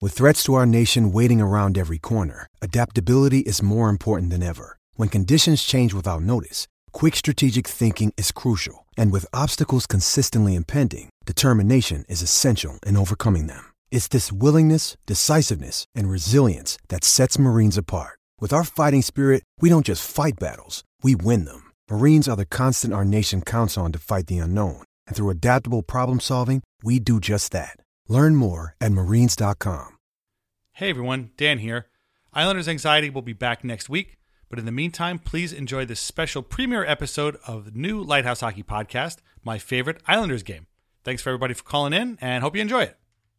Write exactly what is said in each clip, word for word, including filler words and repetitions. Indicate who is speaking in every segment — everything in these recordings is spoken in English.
Speaker 1: With threats to our nation waiting around every corner, adaptability is more important than ever. When conditions change without notice, quick strategic thinking is crucial. And with obstacles consistently impending, determination is essential in overcoming them. It's this willingness, decisiveness, and resilience that sets Marines apart. With our fighting spirit, we don't just fight battles, we win them. Marines are the constant our nation counts on to fight the unknown. And through adaptable problem solving, we do just that. Learn more at marines dot com.
Speaker 2: Hey everyone, Dan here. Islanders Anxiety will be back next week, but in the meantime, please enjoy this special premiere episode of the new Lighthouse Hockey Podcast, My Favorite Islanders Game. Thanks for everybody for calling in, and hope you enjoy it.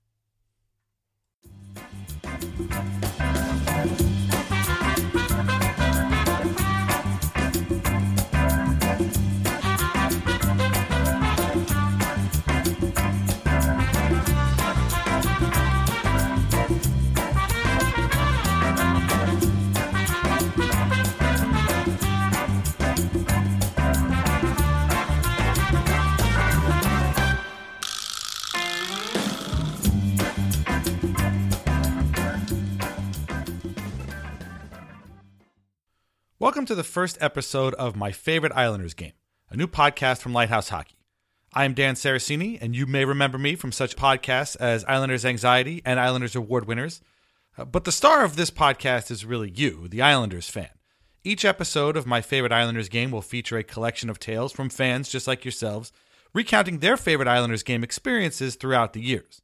Speaker 2: Welcome to the first episode of My Favorite Islanders Game, a new podcast from Lighthouse Hockey. I am Dan Saracini, and you may remember me from such podcasts as Islanders Anxiety and Islanders Award winners. Uh, but the star of this podcast is really you, the Islanders fan. Each episode of My Favorite Islanders Game will feature a collection of tales from fans just like yourselves, recounting their favorite Islanders game experiences throughout the years.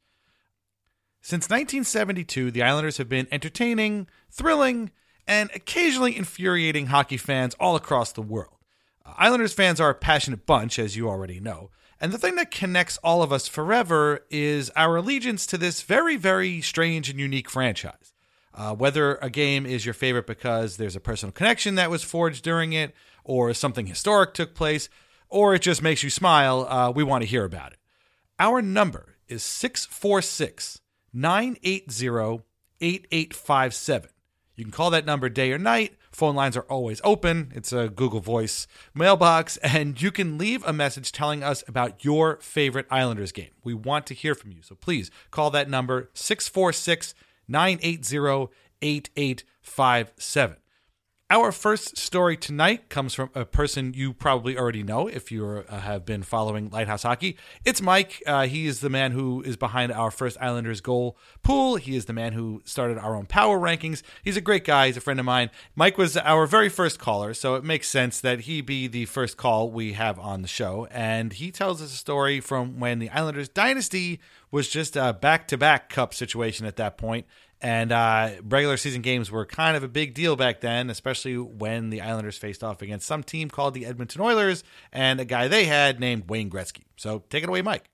Speaker 2: Since nineteen seventy-two, the Islanders have been entertaining, thrilling, and occasionally infuriating hockey fans all across the world. Islanders fans are a passionate bunch, as you already know, and the thing that connects all of us forever is our allegiance to this very, very strange and unique franchise. Uh, whether a game is your favorite because there's a personal connection that was forged during it, or something historic took place, or it just makes you smile, uh, we want to hear about it. Our number is six four six, nine eight zero, eight eight five seven. You can call that number day or night. Phone lines are always open. It's a Google Voice mailbox, and you can leave a message telling us about your favorite Islanders game. We want to hear from you, so please call that number six four six, nine eight zero, eight eight five seven. Our first story tonight comes from a person you probably already know if you uh, have been following Lighthouse Hockey. It's Mike. Uh, he is the man who is behind our first Islanders goal pool. He is the man who started our own power rankings. He's a great guy. He's a friend of mine. Mike was our very first caller, so it makes sense that he be the first call we have on the show. And he tells us a story from when the Islanders dynasty was just a back-to-back cup situation at that point. And uh, regular season games were kind of a big deal back then, especially when the Islanders faced off against some team called the Edmonton Oilers and a guy they had named Wayne Gretzky. So take it away, Mike.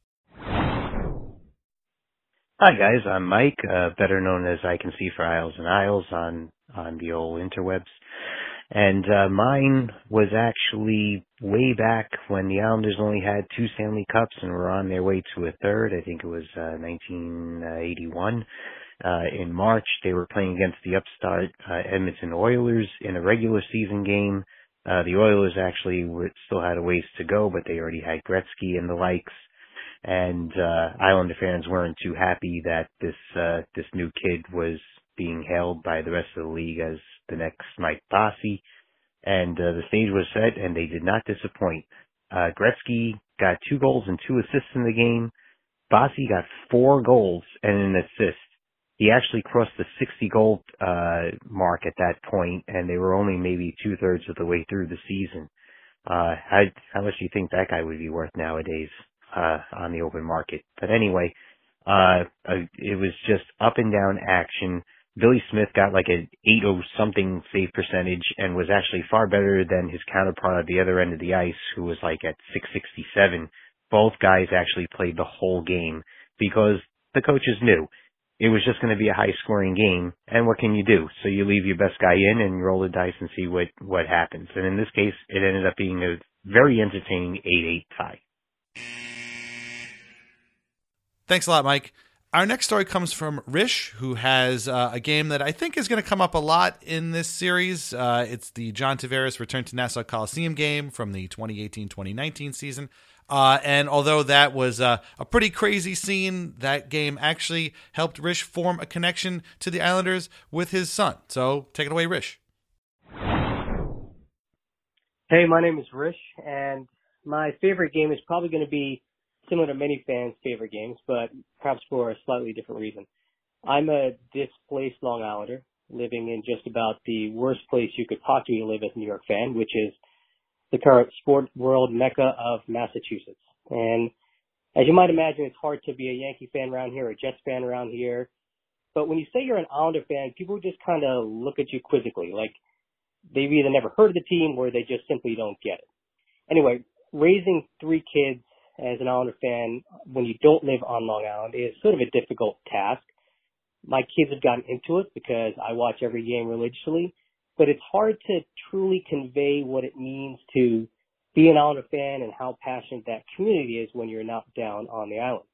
Speaker 3: Hi, guys. I'm Mike, uh, better known as I Can See for Isles and Isles on, on the old interwebs. And uh, mine was actually way back when the Islanders only had two Stanley Cups and were on their way to a third. I think it was uh, nineteen eighty-one. Uh, in March, they were playing against the upstart uh, Edmonton Oilers in a regular season game. Uh, the Oilers actually were, still had a ways to go, but they already had Gretzky and the likes. And uh, Islander fans weren't too happy that this uh, this new kid was being hailed by the rest of the league as the next Mike Bossy. And uh, the stage was set, and they did not disappoint. Uh, Gretzky got two goals and two assists in the game. Bossy got four goals and an assist. He actually crossed the sixty-goal uh, mark at that point, and they were only maybe two-thirds of the way through the season. Uh, how, how much do you think that guy would be worth nowadays uh, on the open market? But anyway, uh, uh, it was just up-and-down action. Billy Smith got like an eight oh something save percentage and was actually far better than his counterpart at the other end of the ice, who was like at six sixty-seven. Both guys actually played the whole game because the coaches knew it was just going to be a high-scoring game, and what can you do? So you leave your best guy in and roll the dice and see what, what happens. And in this case, it ended up being a very entertaining eight eight tie.
Speaker 2: Thanks a lot, Mike. Our next story comes from Rish, who has uh, a game that I think is going to come up a lot in this series. Uh, it's the John Tavares Return to Nassau Coliseum game from the twenty eighteen twenty nineteen season. Uh, and although that was uh, a pretty crazy scene, that game actually helped Rish form a connection to the Islanders with his son. So take it away, Rish.
Speaker 4: Hey, my name is Rish, and my favorite game is probably going to be similar to many fans' favorite games, but perhaps for a slightly different reason. I'm a displaced Long Islander, living in just about the worst place you could possibly live as a New York fan, which is the current sport world mecca of Massachusetts. And as you might imagine, it's hard to be a Yankee fan around here, or a Jets fan around here. But when you say you're an Islander fan, people just kind of look at you quizzically, like they've either never heard of the team or they just simply don't get it. Anyway, raising three kids as an Islander fan when you don't live on Long Island is sort of a difficult task. My kids have gotten into it because I watch every game religiously, but it's hard to truly convey what it means to be an Islander fan and how passionate that community is when you're not down on the island.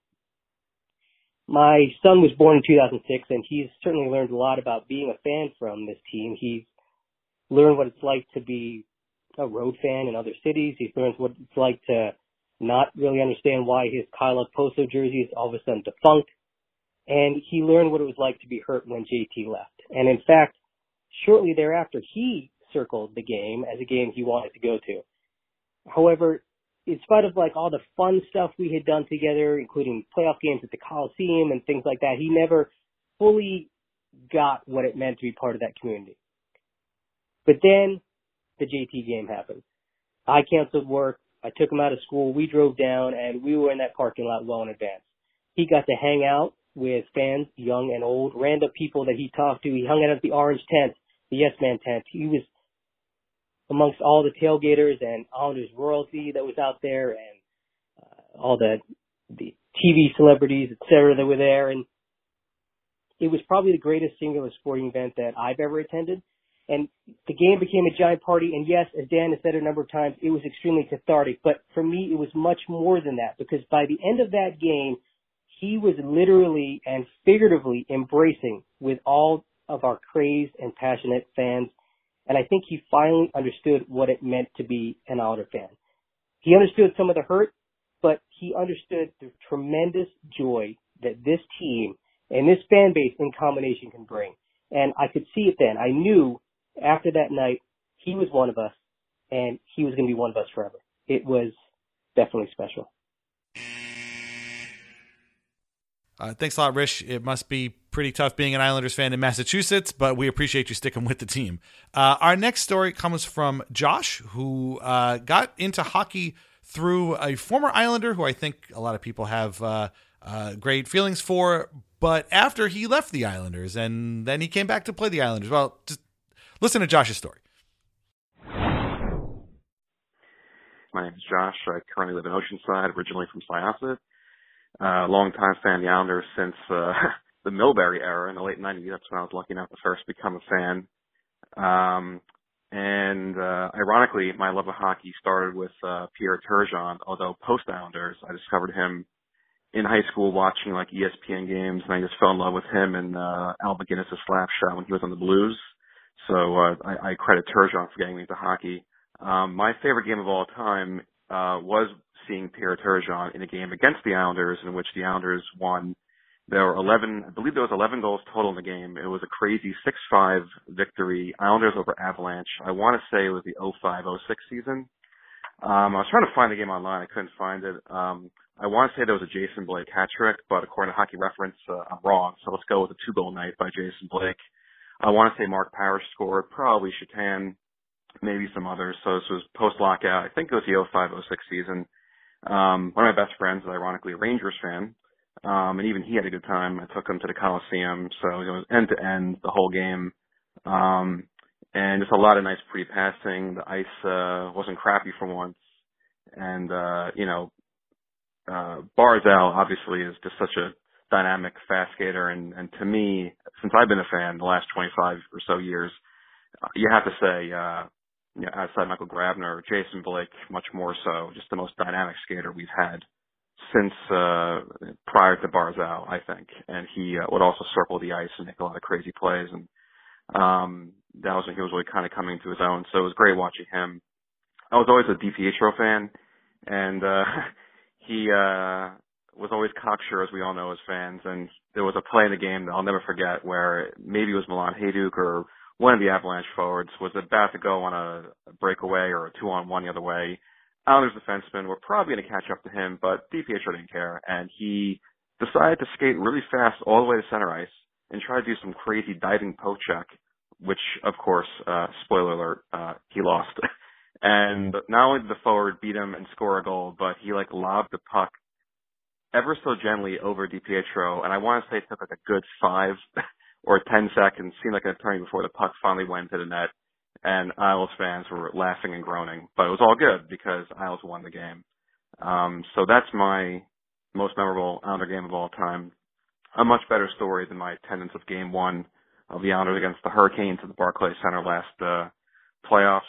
Speaker 4: My son was born in two thousand six, and he's certainly learned a lot about being a fan from this team. He's learned what it's like to be a road fan in other cities. He's learned what it's like to not really understand why his Kyle Poso jersey is all of a sudden defunct. And he learned what it was like to be hurt when J T left. And in fact, shortly thereafter, he circled the game as a game he wanted to go to. However, in spite of like all the fun stuff we had done together, including playoff games at the Coliseum and things like that, he never fully got what it meant to be part of that community. But then the J T game happened. I canceled work. I took him out of school. We drove down, and we were in that parking lot well in advance. He got to hang out with fans, young and old, random people that he talked to. He hung out at the Orange tent, the Yes Man tent. He was amongst all the tailgaters and Islanders royalty that was out there, and uh, all the the T V celebrities, et cetera, that were there. And it was probably the greatest singular sporting event that I've ever attended. And the game became a giant party. And yes, as Dan has said a number of times, it was extremely cathartic. But for me, it was much more than that, because by the end of that game, he was literally and figuratively embracing with all of our crazed and passionate fans. And I think he finally understood what it meant to be an Islander fan. He understood some of the hurt, but he understood the tremendous joy that this team and this fan base in combination can bring. And I could see it then. I knew after that night, he was one of us, and he was going to be one of us forever. It was definitely special.
Speaker 2: Uh, thanks a lot, Rish. It must be pretty tough being an Islanders fan in Massachusetts, but we appreciate you sticking with the team. Uh, our next story comes from Josh, who uh, got into hockey through a former Islander who I think a lot of people have uh, uh, great feelings for, but after he left the Islanders, and then he came back to play the Islanders. Well, just listen to Josh's story.
Speaker 5: My name is Josh. I currently live in Oceanside, originally from Syosset. Uh, long-time fan of the Islanders since uh, the Milbury era in the late nineties. That's when I was lucky enough to first become a fan. Um, and uh, ironically, my love of hockey started with uh, Pierre Turgeon, although post-Islanders, I discovered him in high school watching like E S P N games, and I just fell in love with him and uh, Al McGinnis' slap shot when he was on the Blues. So uh, I, I credit Turgeon for getting me into hockey. Um, my favorite game of all time uh, was seeing Pierre Turgeon in a game against the Islanders, in which the Islanders won. There were eleven, I believe there was eleven goals total in the game. It was a crazy six five victory, Islanders over Avalanche. I want to say it was the oh five oh six season. Um, I was trying to find the game online. I couldn't find it. Um, I want to say there was a Jason Blake hat trick, but according to Hockey Reference, uh, I'm wrong. So let's go with a two-goal night by Jason Blake. I want to say Mark Parrish scored, probably Shatan, maybe some others. So this was post-lockout. I think it was the oh five oh six season. Um, one of my best friends is ironically a Rangers fan, um, and even he had a good time. I took him to the Coliseum, so it was end to end the whole game, um, and just a lot of nice pretty passing. The ice uh, wasn't crappy for once, and uh, you know, uh, Barzal obviously is just such a dynamic, fast skater, and, and to me, since I've been a fan the last twenty-five or so years, you have to say. Uh, You know, outside Michael Grabner, Jason Blake, much more so, just the most dynamic skater we've had. since uh, prior to Barzal, I think. And he uh, would also circle the ice and make a lot of crazy plays. And um, that was when he was really kind of coming to his own. So it was great watching him. I was always a DiPietro fan, and uh, he uh, was always cocksure, as we all know as fans. And there was a play in the game that I'll never forget where maybe it was Milan Hajduk or one of the Avalanche forwards was about to go on a breakaway or a two-on-one the other way. Islanders defensemen were probably going to catch up to him, but DiPietro didn't care, and he decided to skate really fast all the way to center ice and try to do some crazy diving poke check, which, of course, uh, spoiler alert, uh, he lost. And not only did the forward beat him and score a goal, but he, like, lobbed the puck ever so gently over DiPietro, and I want to say it took, like, a good five or ten seconds, seemed like an eternity before the puck finally went to the net. And Isles fans were laughing and groaning, but it was all good because Isles won the game. Um, so that's my most memorable Islander game of all time. A much better story than my attendance of Game One of the Islanders against the Hurricanes at the Barclays Center last uh, playoffs.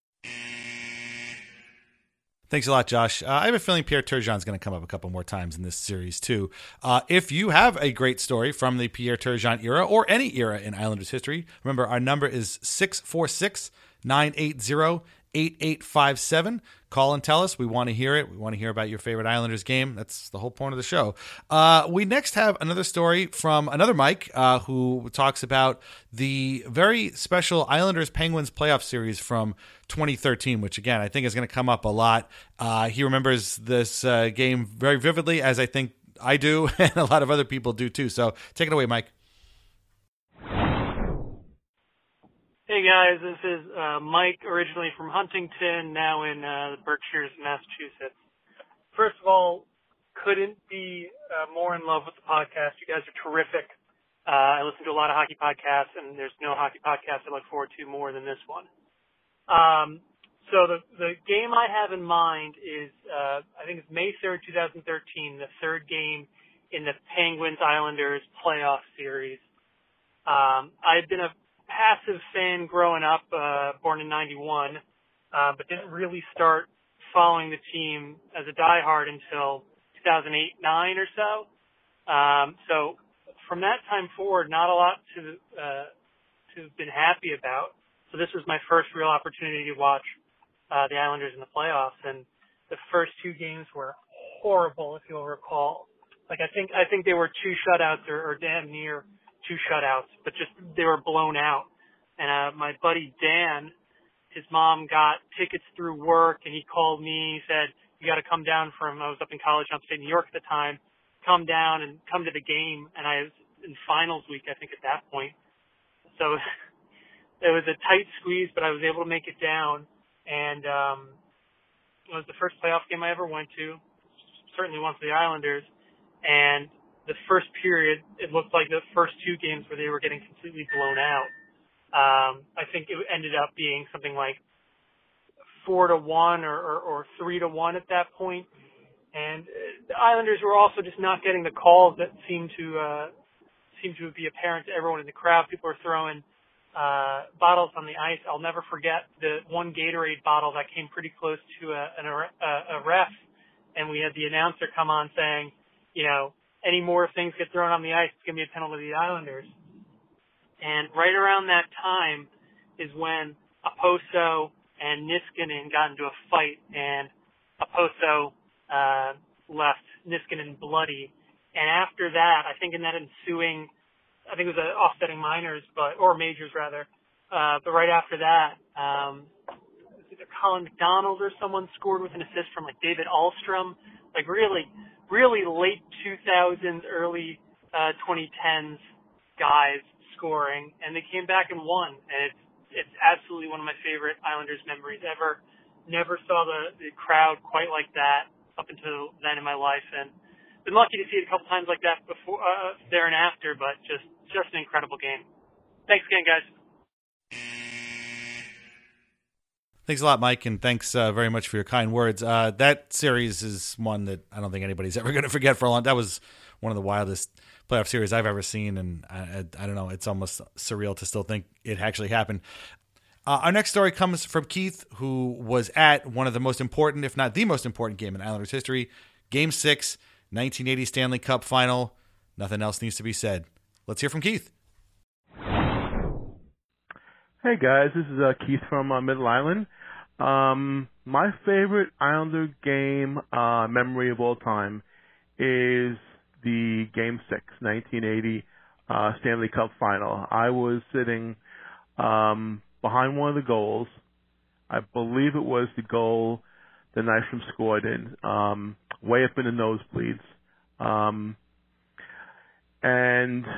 Speaker 2: Thanks a lot, Josh. Uh, I have a feeling Pierre Turgeon is going to come up a couple more times in this series, too. Uh, if you have a great story from the Pierre Turgeon era or any era in Islanders history, remember our number is six four six, nine eight zero, eight eight five seven. Call and tell us. We want to hear it. We want to hear about your favorite Islanders game. That's the whole point of the show. Uh, we next have another story from another Mike uh, who talks about the very special Islanders-Penguins playoff series from twenty thirteen, which, again, I think is going to come up a lot. Uh, he remembers this uh, game very vividly, as I think I do, and a lot of other people do, too. So take it away, Mike.
Speaker 6: Hey guys, this is uh, Mike, originally from Huntington, now in uh, the Berkshires, Massachusetts. First of all, couldn't be uh, more in love with the podcast. You guys are terrific. Uh, I listen to a lot of hockey podcasts, and there's no hockey podcast I look forward to more than this one. Um, so the the game I have in mind is, uh, I think it's May third, twenty thirteen, the third game in the Penguins-Islanders playoff series. Um, I've been a passive fan growing up, uh, born in ninety-one, uh, but didn't really start following the team as a diehard until two thousand eight nine or so. Um, so from that time forward, not a lot to, uh, to have been happy about. So this was my first real opportunity to watch, uh, the Islanders in the playoffs, and the first two games were horrible, if you'll recall. Like, I think, I think they were two shutouts or, or damn near two shutouts, but just they were blown out. And uh, my buddy Dan, his mom got tickets through work, and he called me. He said, "You got to come down from." I was up in college, upstate New York at the time. Come down and come to the game. And I was in finals week, I think, at that point. So it was a tight squeeze, but I was able to make it down. And um, it was the first playoff game I ever went to. Certainly one for the Islanders. And the first period, it looked like the first two games where they were getting completely blown out. Um, I think it ended up being something like four to one or, or, or three to one at that point. And the Islanders were also just not getting the calls that seemed to, uh, seemed to be apparent to everyone in the crowd. People were throwing, uh, bottles on the ice. I'll never forget the one Gatorade bottle that came pretty close to a, an, a, a ref. And we had the announcer come on saying, you know, any more things get thrown on the ice, it's going to be a penalty to the Islanders. And right around that time is when Okposo and Niskanen got into a fight, and Okposo uh, left Niskanen bloody. And after that, I think in that ensuing, I think it was an offsetting minors, but or majors rather. Uh, but right after that, um, either Colin McDonald or someone scored with an assist from like David Alstrom. Like really. really late two thousands, early uh, twenty tens guys scoring, and they came back and won. And it's it's absolutely one of my favorite Islanders memories ever. Never saw the, the crowd quite like that up until then in my life, and been lucky to see it a couple times like that before, uh, there and after. But just just an incredible game. Thanks again, guys.
Speaker 2: Thanks a lot, Mike, and thanks uh, very much for your kind words. Uh, that series is one that I don't think anybody's ever going to forget for a long time. That was one of the wildest playoff series I've ever seen, and I, I, I don't know, it's almost surreal to still think it actually happened. Uh, our next story comes from Keith, who was at one of the most important, if not the most important game in Islanders history, Game six, nineteen eighty Stanley Cup final. Nothing else needs to be said. Let's hear from Keith.
Speaker 7: Hey guys, this is uh, Keith from uh, Middle Island. Um, my favorite Islander game uh, memory of all time is the Game six, nineteen eighty uh, Stanley Cup final. I was sitting um, behind one of the goals. I believe it was the goal that Nystrom scored in, um, way up in the nosebleeds. Um, and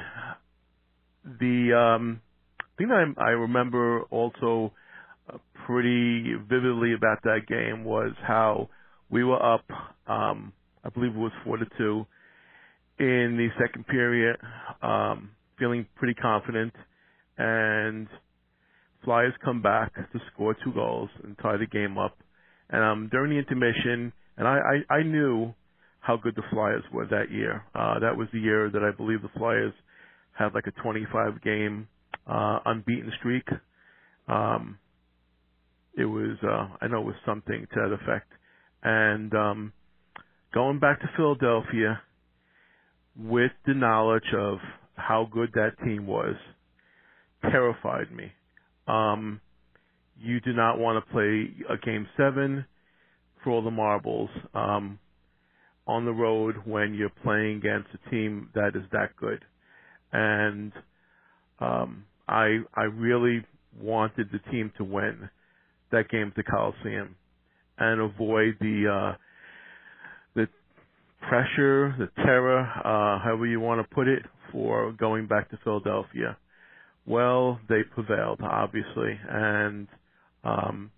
Speaker 7: the um, thing that I, I remember also uh, pretty vividly about that game was how we were up, um, I believe it was four to two, in the second period, um, feeling pretty confident, and Flyers come back to score two goals and tie the game up. And um, during the intermission, and I, I, I knew how good the Flyers were that year. Uh, that was the year that I believe the Flyers had like a twenty-five game uh, unbeaten streak. Um, it was, uh, I know it was something to that effect. And um, going back to Philadelphia with the knowledge of how good that team was terrified me. Um, you do not want to play a game seven for all the marbles um, on the road when you're playing against a team that is that good. And um, I I really wanted the team to win that game at the Coliseum and avoid the uh, the pressure, the terror, uh, however you want to put it, for going back to Philadelphia. Well, they prevailed, obviously, and um,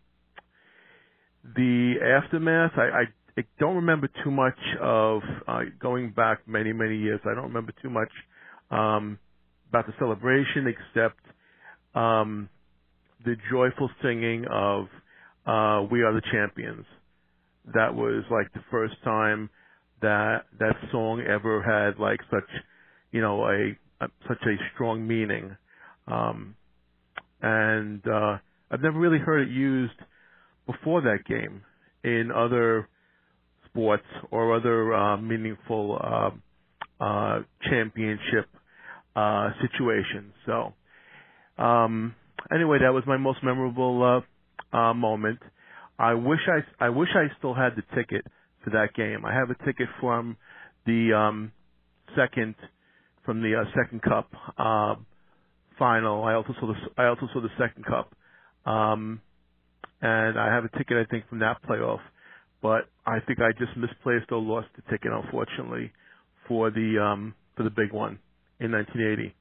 Speaker 7: the aftermath, I, I, I don't remember too much of, uh, going back many, many years, I don't remember too much um, about the celebration except um, the joyful singing of uh, We Are the Champions. That was like the first time that that song ever had like such, you know, a, a such a strong meaning. Um, and uh, I've never really heard it used before that game in other sports or other uh, meaningful uh, uh, championship uh, situations. So um, anyway, that was my most memorable uh, uh, moment. I wish I I wish I still had the ticket for that game. I have a ticket from the um, second from the uh, second cup. Uh, Final. I also saw the I also saw the second cup, um, and I have a ticket I think from that playoff. But I think I just misplaced or lost the ticket, unfortunately, for the um, for the big one in nineteen eighty.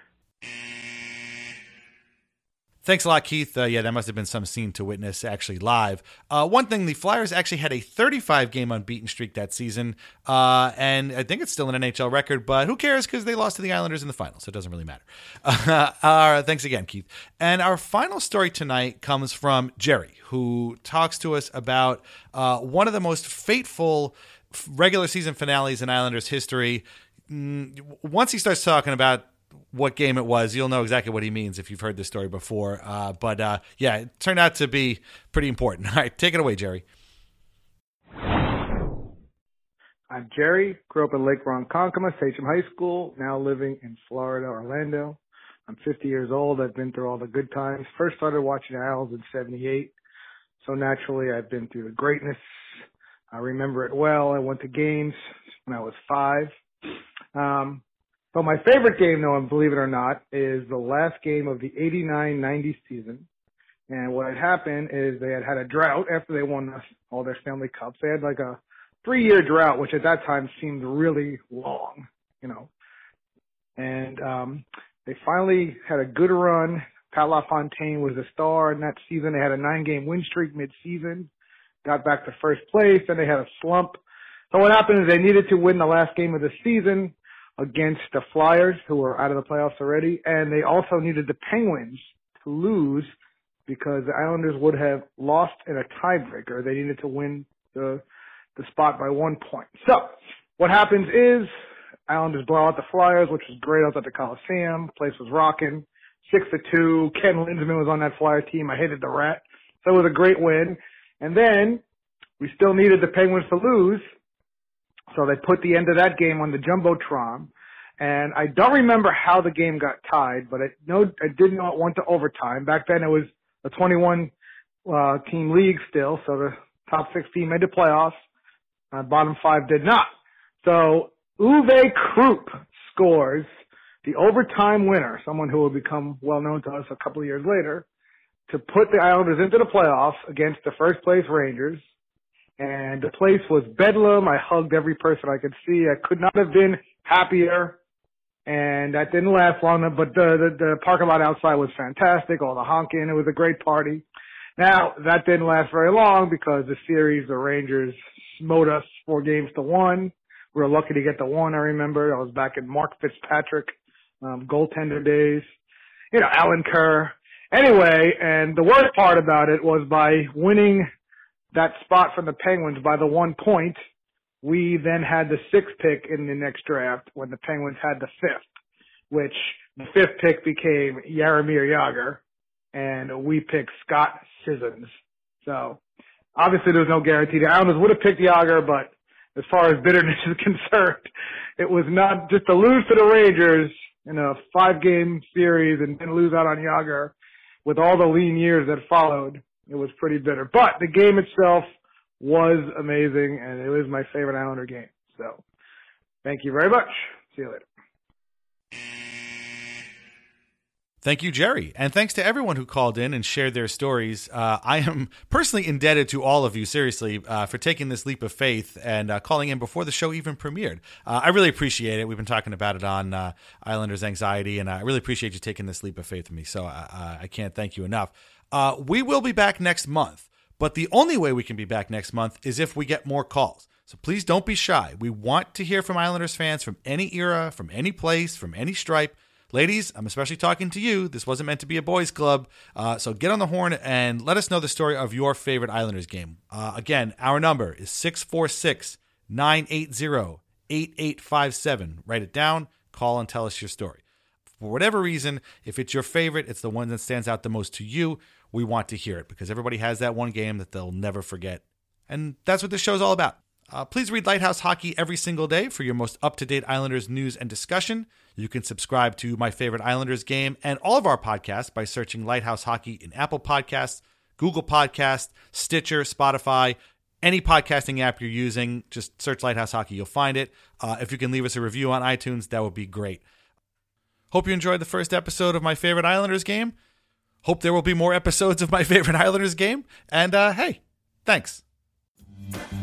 Speaker 2: Thanks a lot, Keith. Uh, yeah, that must have been some scene to witness actually live. Uh, one thing, the Flyers actually had a thirty-five game unbeaten streak that season, uh, and I think it's still an N H L record, but who cares because they lost to the Islanders in the finals, so it doesn't really matter. Uh, uh, thanks again, Keith. And our final story tonight comes from Jerry, who talks to us about uh, one of the most fateful regular season finales in Islanders history. Mm, once he starts talking about what game it was, you'll know exactly what he means if you've heard this story before. Uh, but uh, yeah, it turned out to be pretty important. All right, take it away, Jerry.
Speaker 8: I'm Jerry, grew up in Lake Ronkonkoma, Sachem High School, now living in Florida, Orlando. I'm fifty years old. I've been through all the good times. First started watching Isles in seventy-eight. So naturally, I've been through the greatness. I remember it well. I went to games when I was five. Um, But my favorite game, though, and believe it or not, is the last game of the eighty-nine ninety season. And what had happened is they had had a drought after they won all their Stanley Cups. They had like a three-year drought, which at that time seemed really long, you know. And um, they finally had a good run. Pat LaFontaine was a star in that season. They had a nine-game win streak mid-season, got back to first place, and they had a slump. So what happened is they needed to win the last game of the season against the Flyers, who were out of the playoffs already, and they also needed the Penguins to lose because the Islanders would have lost in a tiebreaker. They needed to win the the spot by one point. So what happens is Islanders blow out the Flyers, which was great. I was at the Coliseum. The place was rocking. Six to two. Ken Lindsman was on that Flyer team. I hated the Rat. So it was a great win. And then we still needed the Penguins to lose. So they put the end of that game on the Jumbotron. And I don't remember how the game got tied, but I know I did know it went to overtime. Back then it was a twenty-one uh, team league still, so the top six team made the playoffs. Uh, bottom five did not. So Uwe Krupp scores the overtime winner, someone who will become well known to us a couple of years later, to put the Islanders into the playoffs against the first place Rangers. And the place was bedlam. I hugged every person I could see. I could not have been happier. And that didn't last long, but the, the, the parking lot outside was fantastic. All the honking. It was a great party. Now, that didn't last very long because the series, the Rangers smote us four games to one. We were lucky to get the one, I remember. I was back in Mark Fitzpatrick, um, goaltender days. You know, Alan Kerr. Anyway, and the worst part about it was by winning that spot from the Penguins by the one point, we then had the sixth pick in the next draft when the Penguins had the fifth, which the fifth pick became Jaromir Jagr, and we picked Scott Sissons. So obviously there was no guarantee. The Islanders would have picked Jagr, but as far as bitterness is concerned, it was not just to lose to the Rangers in a five-game series and then lose out on Jagr with all the lean years that followed. It was pretty bitter. But the game itself was amazing, and it was my favorite Islander game. So thank you very much. See you later.
Speaker 2: Thank you, Jerry. And thanks to everyone who called in and shared their stories. Uh, I am personally indebted to all of you, seriously, uh, for taking this leap of faith and uh, calling in before the show even premiered. Uh, I really appreciate it. We've been talking about it on uh, Islanders Anxiety, and I really appreciate you taking this leap of faith with me. So I, I can't thank you enough. Uh, we will be back next month, but the only way we can be back next month is if we get more calls. So please don't be shy. We want to hear from Islanders fans from any era, from any place, from any stripe. Ladies, I'm especially talking to you. This wasn't meant to be a boys' club. Uh, so get on the horn and let us know the story of your favorite Islanders game. Uh, again, our number is six four six, nine eight zero, eight eight five seven. Write it down. Call and tell us your story. For whatever reason, if it's your favorite, it's the one that stands out the most to you, we want to hear it because everybody has that one game that they'll never forget. And that's what this show's all about. Uh, please read Lighthouse Hockey every single day for your most up-to-date Islanders news and discussion. You can subscribe to My Favorite Islanders Game and all of our podcasts by searching Lighthouse Hockey in Apple Podcasts, Google Podcasts, Stitcher, Spotify, any podcasting app you're using. Just search Lighthouse Hockey. You'll find it. Uh, if you can leave us a review on iTunes, that would be great. Hope you enjoyed the first episode of My Favorite Islanders Game. Hope there will be more episodes of My Favorite Islanders Game. And uh, hey, thanks.